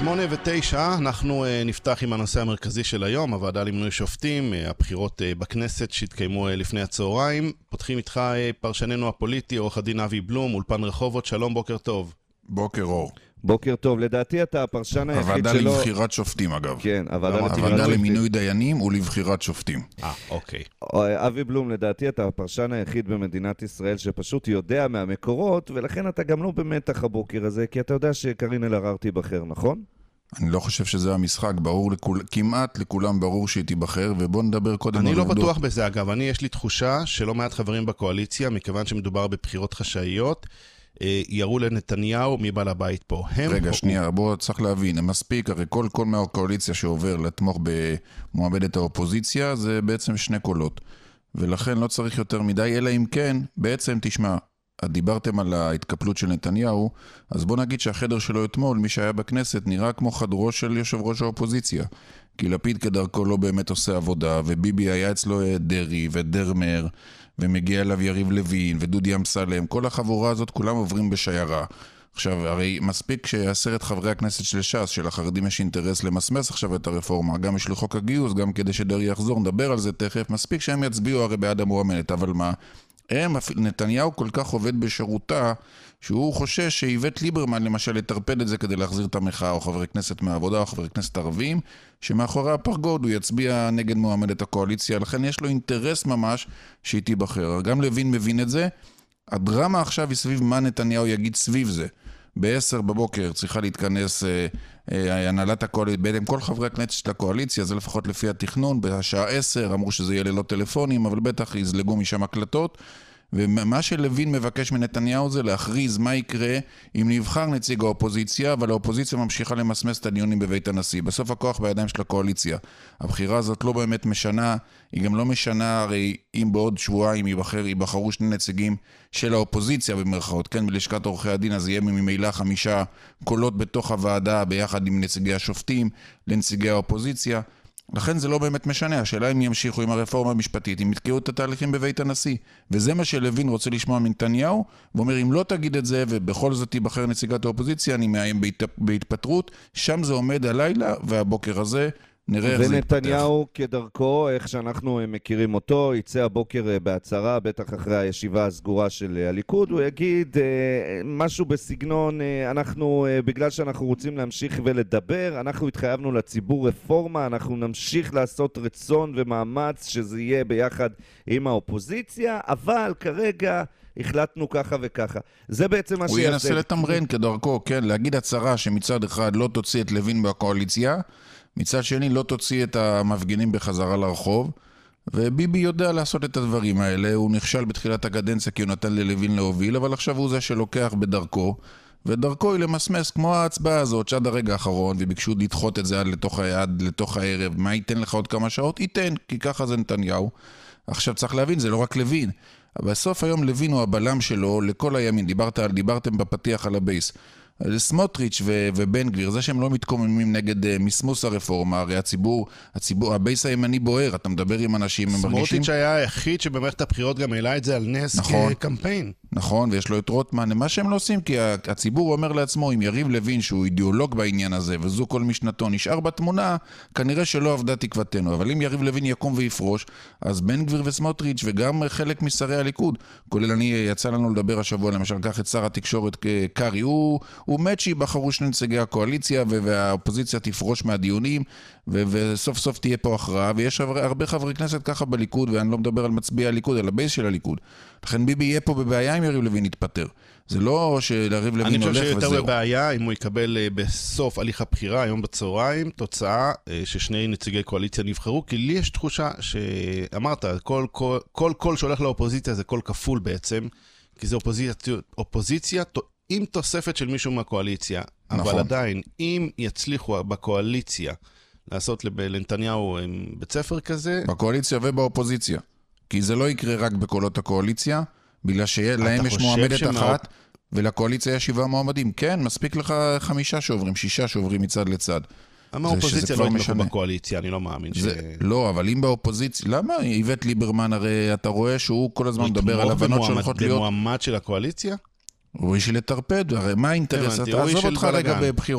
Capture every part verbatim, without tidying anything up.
שמונה ותשע, אנחנו נפתח עם הנושא המרכזי של היום, הוועדה למינוי שופטים, הבחירות בכנסת שהתקיימו לפני הצהריים. פותחים איתך פרשננו הפוליטי, עורך הדין אבי בלום, אולפן רחובות. שלום, בוקר טוב. בוקר אור. בוקר טוב, לדעתי אתה הפרשן היחיד שלו... הוועדה לבחירת שופטים אגב. כן, הוועדה למינוי דיינים ולבחירת שופטים. אה, אוקיי. אבי בלום, לדעתי אתה הפרשן היחיד במדינת ישראל שפשוט יודע מהמקורות, ולכן אתה גם לא במתח הבוקר הזה, כי אתה יודע שקרין אלהרר תיבחר, נכון? אני לא חושב שזה המשחק, ברור לכול, כמעט לכולם ברור שהיא תיבחר, ובוא נדבר קודם... אני לא בטוח בזה אגב, אני יש לי תחושה שלא מעט חברים בקואליציה, מכיוון שמדובר בבחירות חשאיות, יראו לנתניהו מבעל הבית פה. רגע, שנייה, בוא צריך להבין, מספיק, הרי כל כל מהקואליציה שעובר לתמוך במועמדת האופוזיציה, זה בעצם שני קולות. ולכן לא צריך יותר מדי, אלא אם כן, בעצם תשמע, דיברתם על ההתקפלות של נתניהו, אז בוא נגיד שהחדר שלו אתמול, מי שהיה בכנסת, נראה כמו חדרו של יושב ראש האופוזיציה. כי לפיד כדרכו לא באמת עושה עבודה, וביבי היה אצלו דרי ודרמר, ומגיע אליו יריב לוין ודודי אמסלם, כל החבורה הזאת כולם עוברים בשיירה. עכשיו, הרי מספיק שעשרת חברי הכנסת של ש"ס, של החרדים יש אינטרס למסמס עכשיו את הרפורמה, גם יש לחוק הגיוס, גם כדי שדרי יחזור, נדבר על זה תכף, מספיק שהם יצביעו הרי בעד המועמדת, אבל מה? הם, נתניהו כל כך עובד בשירותה, שהוא חושש שאיווט ליברמן למשל לטרפד את זה כדי להחזיר את המחאה, או חברי כנסת מהעבודה, או חברי כנסת ערבים, שמאחורי הפרגוד הוא יצביע נגד מועמדת הקואליציה, לכן יש לו אינטרס ממש שהיא תיבחר. גם לוין מבין את זה, הדרמה עכשיו היא סביב מה נתניהו יגיד סביב זה. בעשר בבוקר צריכה להתכנס אה, אה, הנהלת הקואליציה, בעצם כל חברי הכנסת של הקואליציה, זה לפחות לפי התכנון, בשעה עשר אמרו שזה יהיה ללא טלפונים, אבל בטח יזלגו משם הקלטות, ומה שלוין מבקש מנתניהו זה להכריז מה יקרה אם נבחר נציג האופוזיציה, אבל האופוזיציה ממשיכה למסמס את הדיונים בבית הנשיא. בסוף הכוח בידיים של הקואליציה. הבחירה הזאת לא באמת משנה, היא גם לא משנה, הרי אם בעוד שבועיים ייבחר, ייבחרו שני נציגים של האופוזיציה במרכאות, כן, בלשכת עורכי הדין, אז יהיה ממילא חמישה קולות בתוך הוועדה, ביחד עם נציגי השופטים, לנציגי האופוזיציה. לכן זה לא באמת משנה, השאלה אם ימשיכו עם הרפורמה המשפטית, אם יתקעו את התהליכים בבית הנשיא. וזה מה שלוין רוצה לשמוע מנתניהו, ואומר אם לא תגיד את זה ובכל זאת תיבחר נציגת האופוזיציה, אני מאיים בהת... בהתפטרות, שם זה עומד הלילה והבוקר הזה נראה איך זה יתפתח. ונתניהו כדרכו, איך שאנחנו מכירים אותו, יצא הבוקר בהצהרה, בטח אחרי הישיבה הסגורה של הליכוד, הוא יגיד משהו בסגנון, אנחנו, בגלל שאנחנו רוצים להמשיך ולדבר, אנחנו התחייבנו לציבור רפורמה, אנחנו נמשיך לעשות רצון ומאמץ שזה יהיה ביחד עם האופוזיציה, אבל כרגע החלטנו ככה וככה. זה בעצם מה שיעשה. הוא ינסה לתמרן כדרכו, כן, להגיד הצהרה שמצד אחד לא תוציא את לוין בקואליציה, מצד שני לא תוציא את המפגינים בחזרה לרחוב, וביבי יודע לעשות את הדברים האלה, הוא נכשל בתחילת הקדנציה כי הוא נתן ללוין להוביל, אבל עכשיו הוא זה שלוקח בדרכו, ודרכו היא למסמס כמו ההצבעה הזאת שעד הרגע האחרון, וביקשו לדחות את זה עד לתוך, עד לתוך הערב, מה ייתן לך עוד כמה שעות? ייתן, כי ככה זה נתניהו. עכשיו צריך להבין, זה לא רק לוין, אבל בסוף היום לוין הוא הבלם שלו לכל הימין, דיברת, דיברתם בפתיח על הבייס, סמוטריץ' ו- ובן גביר, זה שהם לא מתקוממים נגד uh, מסמוס הרפורמה, הרי הציבור, הציבור, הבייס הימני בוער, אתה מדבר עם אנשים, הם מרגישים... סמוטריץ' היה היחיד שבמערכת הבחירות גם העלה את זה על נס נכון, כקמפיין. נכון, ויש לו את רוטמן, מה שהם לא עושים, כי הציבור אומר לעצמו, אם יריב לוין שהוא אידיאולוג בעניין הזה, וזו כל משנתו נשאר בתמונה, כנראה שלא עבדה תקוותנו, אבל אם יריב לוין יקום ויפרוש, אז בן גביר וסמוטריץ' וגם חלק משרי הליכוד, כולל אני, יצא לנו לדבר השבוע, למשל כך את שר התקשורת קרי, הוא הוא מת שיבחרו שני נציגי הקואליציה והאופוזיציה תפרוש מהדיונים ו- וסוף סוף תהיה פה הכרעה, ויש הרבה חברי כנסת ככה בליכוד, ואני לא מדבר על מצביעי הליכוד, על הבייס של הליכוד. לכן ביבי יהיה פה בבעיה אם יריב לוין יתפטר. זה לא שיריב לוין הולך וזהו. אני חושב שיותר בבעיה אם הוא יקבל בסוף הליך הבחירה, היום בצהריים, תוצאה ששני נציגי קואליציה נבחרו, כי לי יש תחושה שאמרת, כל כל, כל, כל שהולך לאופוזיציה זה כל כפול בעצם, כי זה אופוזיציה, אופוזיציה עם תוספת של מישהו מהקואליציה, נכון. אבל עדיין, אם יצליחו בקואליציה לעשות לנתניהו בית ספר כזה... בקואליציה ובאופוזיציה. כי זה לא יקרה רק בקולות הקואליציה, בגלל שלהם יש מועמדת שמה... אחת, ולקואליציה יש שבעה מועמדים. כן, מספיק לך חמישה שעוברים, שישה שעוברים מצד לצד. למה האופוזיציה לא יתמכו בקואליציה? אני לא מאמין ש... לא, אבל אם באופוזיציה... למה? איווט ליברמן, הרי אתה רואה שהוא כל הזמן מדבר על הבנות שהולכות להיות... במועמד של הקואליציה? הוא איש לטרפד, הרי מה האינטרס? אתה עזוב אותך רגע בבחירות.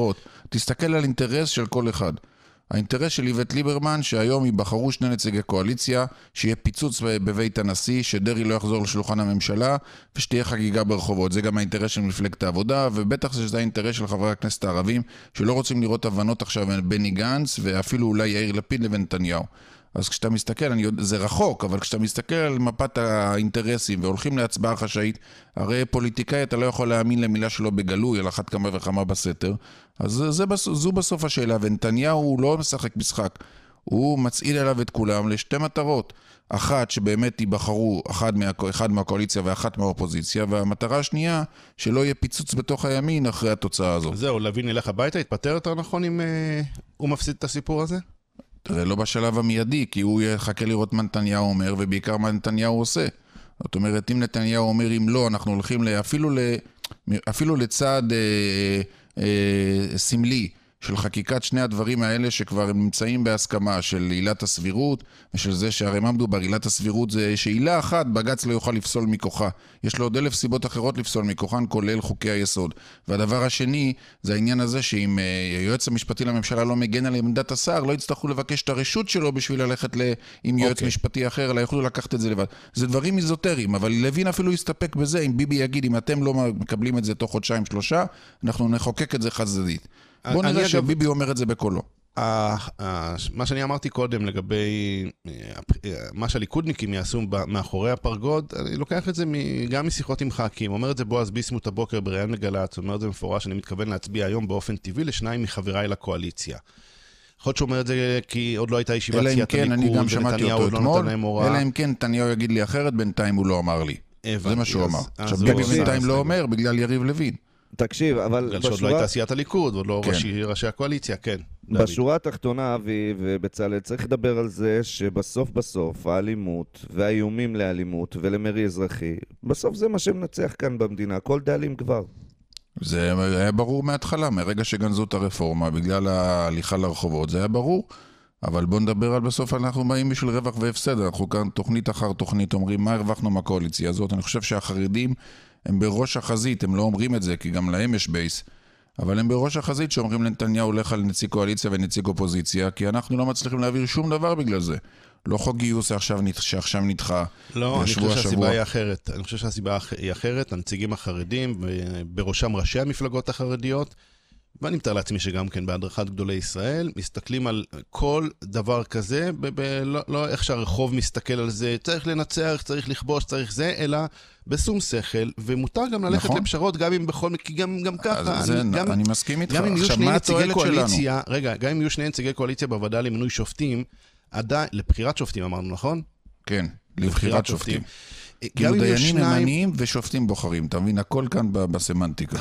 תסתכל על אינטרס של כל אחד. האינטרס של איווט ליברמן, שהיום ייבחרו שני נציגי קואליציה, שיהיה פיצוץ בבית הנשיא, שדרי לא יחזור לשולחן הממשלה, ושתהיה חגיגה ברחובות. זה גם האינטרס של מפלגת העבודה, ובטח שזה האינטרס של חברי הכנסת הערבים, שלא רוצים לראות הבנות עכשיו בין בני גנץ, ואפילו אולי יאיר לפיד לבין נתניהו. אז כשאתה מסתכל, אני יודע, זה רחוק, אבל כשאתה מסתכל על מפת האינטרסים והולכים להצבעה חשאית, הרי פוליטיקאי אתה לא יכול להאמין למילה שלו בגלוי, על אחת כמה וכמה בסתר. אז זה, זו בסוף השאלה, ונתניהו הוא לא משחק משחק, הוא מצעיל אליו את כולם לשתי מטרות. אחת שבאמת ייבחרו אחד, מה, אחד מהקואליציה ואחת מהאופוזיציה, והמטרה השנייה שלא יהיה פיצוץ בתוך הימין אחרי התוצאה הזו. זהו, לוין ילך הביתה, יתפטר יותר נכון אם uh, הוא מפסיד את הסיפור הזה? תראה, לא בשלב המיידי, כי הוא יחכה לראות מה נתניהו אומר, ובעיקר מה נתניהו עושה. זאת אומרת, אם נתניהו אומר, אם לא, אנחנו הולכים ל... אפילו, ל... אפילו לצעד אה, אה, סמלי של חקיקת שני הדברים האלה, שכבר נמצאים בהסכמה של עילת הסבירות, ושל זה שהרי מה מדובר, עילת הסבירות זה שעילה אחת, בג"ץ לא יוכל לפסול מכוחה. יש לו עוד אלף סיבות אחרות לפסול מכוחן, כולל חוקי היסוד. והדבר השני, זה העניין הזה שאם היועץ המשפטי לממשלה לא מגן על עמדת השר, לא יצטרכו לבקש את הרשות שלו בשביל ללכת ל... עם יועץ okay. משפטי אחר, אלא יוכלו לקחת את זה לבד. זה דברים איזוטריים, אבל לוין אפילו יסתפק בזה, אם ביבי יגיד, אם אתם לא מקבלים את זה תוך חודשיים שלושה, אנחנו נחוקק את זה חזדית. בוא נראה שביבי אומר את זה בקולו. מה שאני אמרתי קודם לגבי מה שהליכודניקים יעשו מאחורי הפרגוד, אני לוקח את זה גם משיחות עם ח"כים. אומר את זה בועז ביסמוט הבוקר בראיון לגל"צ, אומר את זה מפורש, אני מתכוון להצביע היום באופן טבעי לשניים מחבריי לקואליציה. יכול להיות שאומר את זה כי עוד לא הייתה ישיבת סיעת הליכוד, ונתניהו עוד לא נתן להם הוראה. אלא אם כן נתניהו יגיד לי אחרת, בינתיים הוא לא אמר לי. זה מה שהוא אמר. עכשיו ביבי בינתיים לא אומר בגלל יריב לוין. תקשיב, אבל בגלל שעוד לא הייתה סיעת הליכוד, ועוד לא ראשי הקואליציה, כן. בשורה התחתונה, אבי ובצלאל, צריך לדבר על זה שבסוף בסוף האלימות והאיומים לאלימות ולמרי אזרחי, בסוף זה מה שמנצח כאן במדינה, כל דאלים כבר. זה היה ברור מההתחלה, מרגע שגנזו את הרפורמה, בגלל ההליכה לרחובות, זה היה ברור. אבל בוא נדבר על בסוף, אנחנו באים בשביל רווח והפסד, אנחנו כאן תוכנית אחר תוכנית, אומרים מה הרווחנו מהקואליציה הזאת. אני חושב שהחרדים הם בראש החזית, הם לא אומרים את זה, כי גם להם יש בייס, אבל הם בראש החזית שאומרים לנתניהו הולך על נציג קואליציה ונציג אופוזיציה, כי אנחנו לא מצליחים להעביר שום דבר בגלל זה. לא חוק גיוס שעכשיו, שעכשיו נדחה. לא, אני חושב שהסיבה היא אחרת. אני חושב שהסיבה היא אחרת, הנציגים החרדים, בראשם ראשי המפלגות החרדיות, ואני מתאר לעצמי שגם כן בהדרכת גדולי ישראל, מסתכלים על כל דבר כזה, ב- ב- לא, לא איך שהרחוב מסתכל על זה, צריך לנצח, צריך לכבוש, צריך זה, אלא בשום שכל, ומותר גם ללכת נכון. לפשרות, גם אם בכל מקרה, גם, גם ככה. זה, אני, גם, אני מסכים איתך. גם אם יהיו שני נציגי קואליציה, רגע, גם אם יהיו שני נציגי קואליציה בוועדה למינוי שופטים, עדיין, לבחירת שופטים אמרנו, נכון? כן, לבחירת שופטים. שופטים. כאילו דיינים ממנים ושופטים בוחרים, אתה מבין, הכל כאן בסמנטיקה.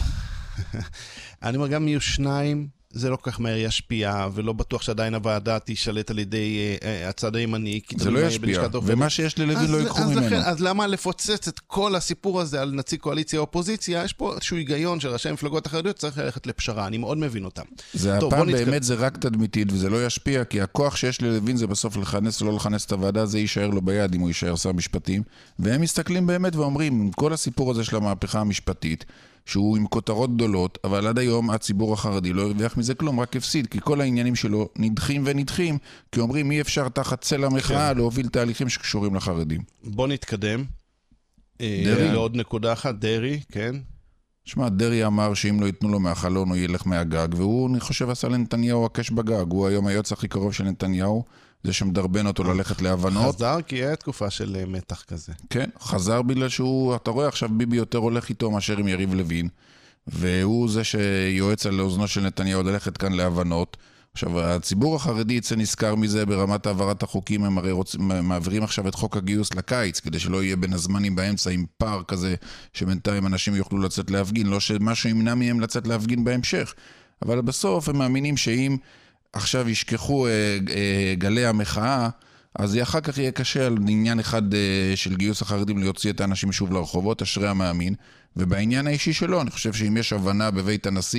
אני אומר, גם יהיו שניים, זה לא כל כך מהר ישפיע, ולא בטוח שעדיין הוועדה תשלט על ידי אה, הצד הימני. זה לא ישפיע, ומה שיש ללוין לא יקחו ממנו. לכן, אז למה לפוצץ את כל הסיפור הזה על נציג קואליציה או אופוזיציה? יש פה איזשהו היגיון של ראשי המפלגות החרדיות, צריך ללכת לפשרה, אני מאוד מבין אותם. זה טוב, הפעם באמת נתק... זה רק תדמיתית, וזה לא ישפיע, כי הכוח שיש ללוין זה בסוף לכנס או לא לכנס את הוועדה, זה יישאר לו ביד אם הוא יישאר שר משפטים, והם מסתכלים באמת ואומרים, כל הסיפור הזה של המהפכה המשפטית, שהוא עם כותרות גדולות, אבל עד היום הציבור החרדי לא הרוויח מזה כלום, רק הפסיד, כי כל העניינים שלו נדחים ונדחים, כי אומרים מי אפשר תחת צל המחאה כן. להוביל תהליכים שקשורים לחרדים. בוא נתקדם. דרי. לעוד נקודה אחת, דרי, כן. שמע, דרי אמר שאם לא ייתנו לו מהחלון הוא ילך מהגג, והוא, אני חושב, עשה לנתניהו הקש בגג. הוא היום היועץ הכי קרוב של נתניהו, זה שמדרבן אותו ללכת להבנות. חזר כי היה תקופה של מתח כזה. כן, חזר בגלל שהוא, אתה רואה עכשיו ביבי יותר הולך איתו מאשר עם יריב לוין, והוא זה שיועץ על אוזנו של נתניהו ללכת כאן להבנות. עכשיו, הציבור החרדי יצא נזכר מזה ברמת העברת החוקים, הם הרי רוצ... מעבירים עכשיו את חוק הגיוס לקיץ, כדי שלא יהיה בין הזמנים באמצע עם פער כזה, שבינתיים אנשים יוכלו לצאת להפגין, לא שמשהו ימנע מהם לצאת להפגין בהמשך. אבל בסוף הם מאמינים שאם עכשיו ישכחו אה, אה, גלי המחאה, אז אחר כך יהיה קשה על עניין אחד אה, של גיוס החרדים להוציא את האנשים שוב לרחובות, אשרי המאמין. ובעניין האישי שלו, אני חושב שאם יש הבנה בבית הנשיא,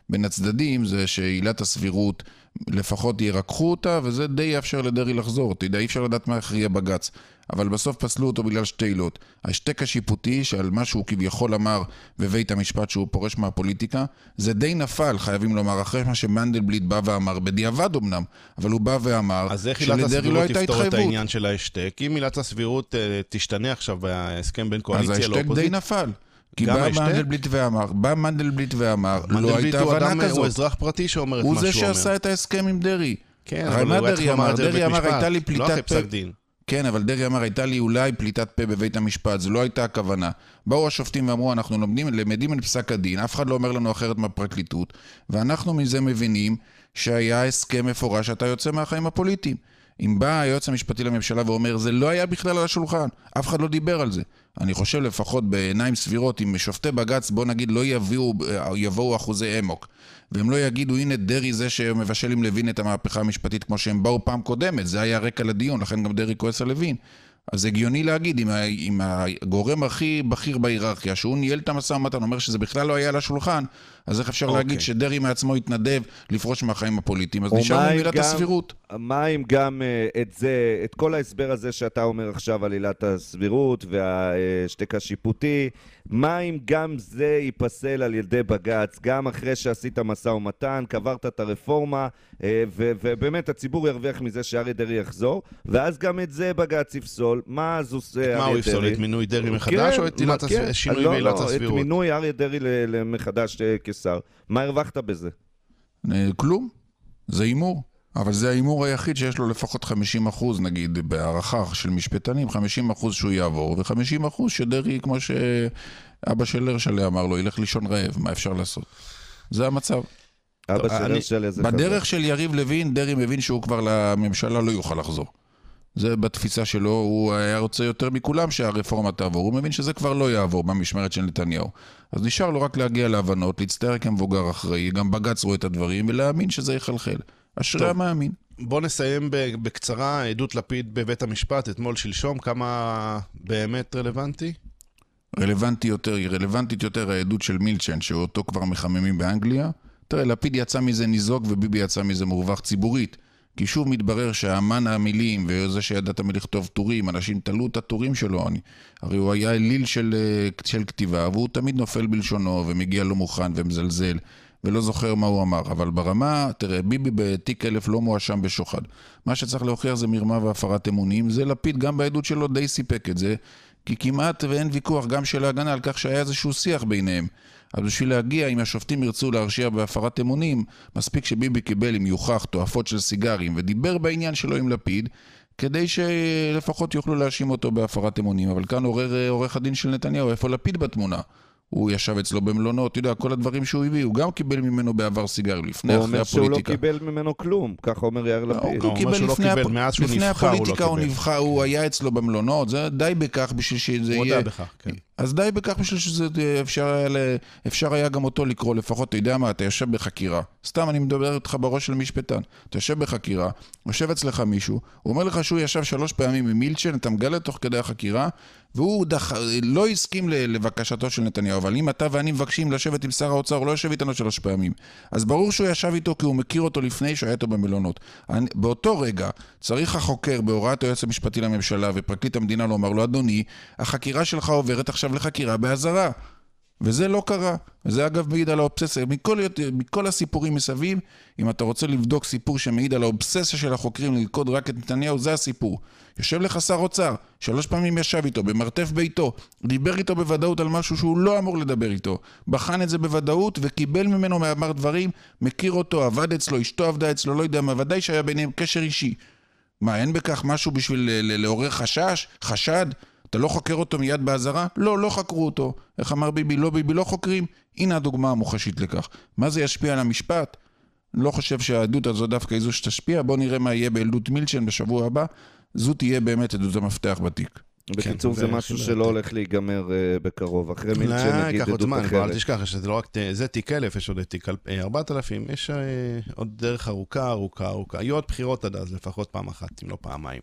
בין הצדדים זה שעילת הסבירות לפחות ירקחו אותה, וזה די יאפשר לדרי לחזור. אתה יודע, אי אפשר לדעת מה יכריע בגץ. אבל בסוף פסלו אותו בגלל שתי עילות. השתק השיפוטי שעל מה שהוא כביכול אמר בבית המשפט שהוא פורש מהפוליטיקה, זה די נפל, חייבים לומר, אחרי מה שמנדלבליט בא ואמר, בדיעבד אמנם, אבל הוא בא ואמר אז איך עילת הסבירות תפתור את העניין של ההשתק? אם עילת הסבירות תשתנה עכשיו בהסכם בין קואליציה לאופוזיציה? אז ההשתק די נפל. כי בא מנדלבליט ואמר, בא מנדלבליט ואמר, לא הייתה הבנה כזאת. הוא אזרח פרטי שאומר את מה שהוא אומר. הוא זה שעשה את ההסכם עם דרי. כן, אבל הוא היה אמר, דרי אמר, הייתה לי פליטת פה. כן, אבל דרי אמר, הייתה לי אולי פליטת פה בבית המשפט, זו לא הייתה הכוונה. באו השופטים ואמרו, אנחנו לומדים, למדים את פסק הדין, אף אחד לא אומר לנו אחרת מהפרקליטות, ואנחנו מזה מבינים שהיה הסכם מפורש שאתה יוצא מהחיים הפוליטיים. אם בא היועץ המשפטי לממשלה ואומר, זה לא היה בכלל על השולחן, אף אחד לא דיבר על זה. אני חושב לפחות בעיניים סבירות, אם שופטי בגץ, בוא נגיד, לא יביאו, יבואו אחוזי אמוק, והם לא יגידו, הנה דרי זה שמבשל עם לוין את המהפכה המשפטית כמו שהם באו פעם קודמת, זה היה רקע לדיון, לכן גם דרי כועס על לוין. אז הגיוני להגיד, אם, אם הגורם הכי בכיר בהיררכיה, שהוא ניהל את המשא ומתן, אומר שזה בכלל לא היה על השולחן, אז איך אפשר okay. להגיד שדרי מעצמו התנדב לפרוש מהחיים הפוליטיים? אז נשאר מילת הסבירות. מה אם גם את זה, את כל ההסבר הזה שאתה אומר עכשיו על עילת הסבירות והשתק השיפוטי, מה אם גם זה ייפסל על ידי בגץ, גם אחרי שעשית משא ומתן, קברת את הרפורמה, ובאמת הציבור ירוויח מזה שאריה דרי יחזור, ואז גם את זה בגץ יפסול. מה אז עושה אריה דרי? מה הוא יפסול? את מינוי דרי מחדש או את שינוי בעילת הסבירות? את מינוי אריה דרי מחדש כשר. מה הרווחת בזה? כלום. זה אימור. אבל זה האימור היחיד שיש לו לפחות חמישים אחוז, נגיד, בהערכה של משפטנים, חמישים אחוז שהוא יעבור, ו-חמישים אחוז שדרי, כמו שאבא של הרשלה אמר לו, ילך לישון רעב, מה אפשר לעשות? זה המצב. אבא של הרשלה זה חזר. בדרך של יריב לוין, דרי מבין שהוא כבר לממשלה לא יוכל לחזור. זה בתפיסה שלו, הוא היה רוצה יותר מכולם שהרפורמה תעבור, הוא מבין שזה כבר לא יעבור במשמרת של נתניהו. אז נשאר לו רק להגיע להבנות, להצטער כמבוגר אחראי, גם בגץ רואה את הדברים, ולהאמין שזה יחלחל. אשרי המאמין. בוא נסיים בקצרה, עדות לפיד בבית המשפט, אתמול שלשום, כמה באמת רלוונטי? רלוונטי יותר, היא רלוונטית יותר העדות של מילצ'ן, שאותו כבר מחממים באנגליה. תראה, לפיד יצא מזה ניזוק וביבי יצא מזה מורווח ציבורית. כי שוב מתברר שהאמן המילים וזה שידע תמיד לכתוב טורים, אנשים תלו את הטורים שלו. אני, הרי הוא היה אליל של, של כתיבה, והוא תמיד נופל בלשונו ומגיע לא מוכן ומזלזל. ולא זוכר מה הוא אמר, אבל ברמה, תראה, ביבי בתיק אלף לא מואשם בשוחד. מה שצריך להוכיח זה מרמה והפרת אמונים, זה לפיד גם בעדות שלו די סיפק את זה, כי כמעט ואין ויכוח גם של ההגנה על כך שהיה איזשהו שיח ביניהם. אז בשביל להגיע, אם השופטים ירצו להרשיע בהפרת אמונים, מספיק שביבי קיבל עם יוכח תועפות של סיגרים ודיבר בעניין שלו עם לפיד, כדי שלפחות יוכלו להאשים אותו בהפרת אמונים. אבל כאן עורר עורך הדין של נתניהו, איפה לפיד בתמונה? הוא ישב אצלו במלונות, אתה יודע, כל הדברים שהוא הביא, הוא גם קיבל ממנו בעבר סיגרים, לפני, אחרי הפוליטיקה. הוא אומר שהוא לא קיבל ממנו כלום, ככה אומר יאיר לפיד. הוא קיבל לפני הפוליטיקה, הוא היה אצלו במלונות, זה די בכך בשביל שזה יהיה... הוא יודע בכך, כן. אז די בכך בשביל שזה אפשר היה גם אותו לקרוא, לפחות, אתה יודע מה, אתה יושב בחקירה. סתם, אני מדבר איתך בראש של משפטן. אתה יושב בחקירה, יושב אצלך מישהו, הוא אומר לך שהוא ישב שלוש פעמים עם מילצ'ן, אתה מגלה תוך כדי החקירה, והוא דח... לא הסכים לבקשתו של נתניהו, אבל אם אתה ואני מבקשים לשבת עם שר האוצר, הוא לא יושב איתנו שלוש פעמים. אז ברור שהוא ישב איתו, כי הוא מכיר אותו לפני שהוא היה איתו במלונות. אני... באותו רגע, צריך החוקר בהוראת היועץ המשפטי לממשלה, ופרקליט המדינה לא אמר לו, אדוני, החקירה שלך עוברת עכשיו לחקירה בהזרה. וזה לא קרה. וזה אגב מעיד על האובססיה. מכל, מכל הסיפורים מסביב, אם אתה רוצה לבדוק סיפור שמעיד על האובססיה של החוקרים ללכוד רק את נתניהו, זה הסיפור. יושב לך שר אוצר, שלוש פעמים ישב איתו, במרתף ביתו, דיבר איתו בוודאות על משהו שהוא לא אמור לדבר איתו. בחן את זה בוודאות וקיבל ממנו מאמר דברים, מכיר אותו, עבד אצלו, אשתו עבדה אצלו, לא יודע מה, ודאי שהיה ביניהם קשר אישי. מה, אין בכך משהו בשביל לעורר חשש, חשד? אתה לא חוקר אותו מיד בהזרה? לא, לא חקרו אותו. איך אמר ביבי? לא, ביבי לא חוקרים. הנה הדוגמה המוחשית לכך. מה זה ישפיע על המשפט? לא חושב שהעדות הזו דווקא איזו שתשפיע. בוא נראה מה יהיה בעדות מילצ'ן בשבוע הבא. זו תהיה באמת עדות המפתח בתיק. בקיצור, זה משהו שלא הולך להיגמר בקרוב. אחרי מילצ'ן נגיד עדות אחרת. אל תשכח שזה לא רק, זה תיק אלף, יש עוד תיק ארבעת אלפים, יש עוד דרך ארוכה, ארוכה, ארוכה. יהיו עוד בחירות עד אז, לפחות פעם אחת, אם לא פעמיים.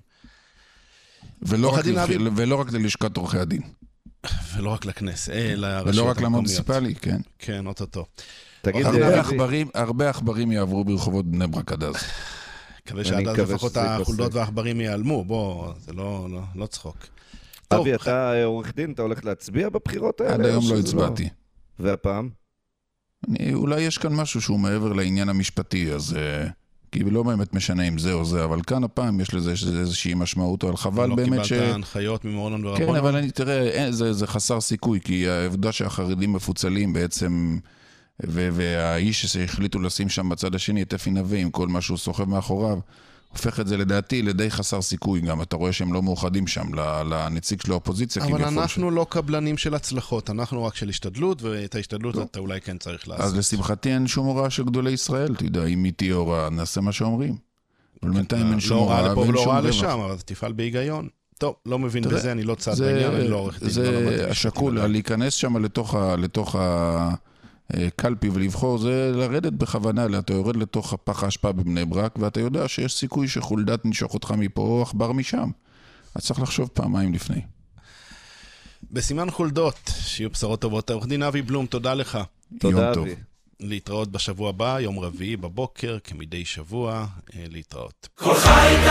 ולא רק, לח... ולא רק ללשכת עורכי הדין. ולא רק לכנס, ולא רק למוניציפלי, כן. כן, אותו טוב. תגיד, הרבה אבי, עכברים, הרבה עכברים יעברו ברחובות בני ברק עד אז. מקווה שעד אז מקווה לפחות שזה החולדות ייפסק. והעכברים ייעלמו, בוא, זה לא, לא, לא צחוק. טוב, אבי, אתה עורך דין, אתה הולך להצביע בבחירות האלה? עד או היום לא שזה הצבעתי. והפעם? אני, אולי יש כאן משהו שהוא מעבר לעניין המשפטי, אז... אה, כי לא באמת משנה אם זה או זה, אבל כאן הפעם יש לזה איזושהי משמעות, אבל חבל לא באמת ש... קיבלת הנחיות ממורנון ורבונון? כן, אבל אני, תראה, אין, זה, זה חסר סיכוי, כי העובדה שהחרדים מפוצלים בעצם, ו- והאיש שהחליטו לשים שם בצד השני את אפי נווה, עם כל מה שהוא סוחב מאחוריו, הופך את זה לדעתי לידי חסר סיכוי. גם אתה רואה שהם לא מאוחדים שם לנציג של האופוזיציה. אבל אנחנו ש... לא קבלנים של הצלחות, אנחנו רק של השתדלות, ואת ההשתדלות לא. אתה אולי כן צריך לעשות. אז לשמחתי אין שום הוראה של גדולי ישראל, אתה יודע, אם היא תהיה הוראה, נעשה מה שאומרים. אבל בינתיים אין שום הוראה ואין שום רווח. לא הוראה לפה ולא הוראה לשם, אבל תפעל בהיגיון. טוב, לא מבין בזה, אני לא צעד בעניין, אני לא עורך דין. זה השקול, להיכנס שם לתוך הקלפי ולבחור, זה לרדת בכוונה, אתה יורד לתוך הפח האשפה בבני ברק, ואתה יודע שיש סיכוי שחולדת נשוך אותך מפה או עכבר משם. אז צריך לחשוב פעמיים לפני. בסימן חולדות, שיהיו בשורות טובות. עורך דין אבי בלום, תודה לך. תודה אבי. להתראות בשבוע הבא, יום רביעי בבוקר, כמדי שבוע, להתראות. כל חי